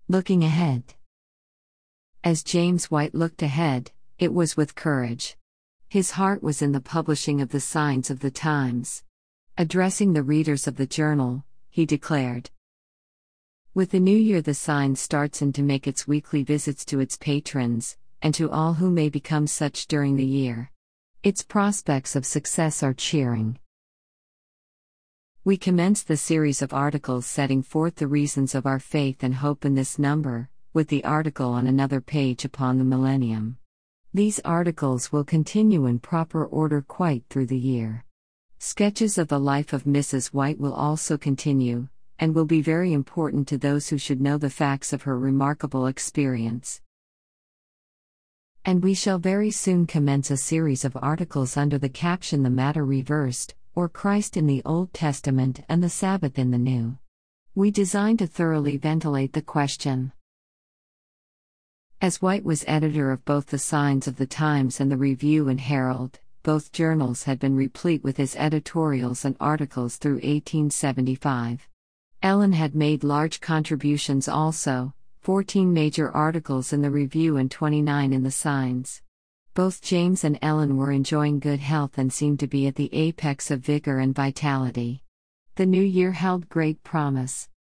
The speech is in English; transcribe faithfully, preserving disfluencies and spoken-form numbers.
Looking ahead. As James White looked ahead, it was with courage. His heart was in the publishing of the Signs of the Times. Addressing the readers of the journal, he declared, "With the new year, the Sign starts in to make its weekly visits to its patrons, and to all who may become such during the year. Its prospects of success are cheering. We commence the series of articles setting forth the reasons of our faith and hope in this number, with the article on another page upon the millennium. These articles will continue in proper order quite through the year. Sketches of the life of Missus White will also continue, and will be very important to those who should know the facts of her remarkable experience. And we shall very soon commence a series of articles under the caption The Matter Reversed, or Christ in the Old Testament and the Sabbath in the New. We design to thoroughly ventilate the question." As White was editor of both the Signs of the Times and the Review and Herald, both journals had been replete with his editorials and articles through eighteen seventy-five. Ellen had made large contributions also, fourteen major articles in the Review and twenty-nine in the Signs. Both James and Ellen were enjoying good health and seemed to be at the apex of vigor and vitality. The new year held great promise.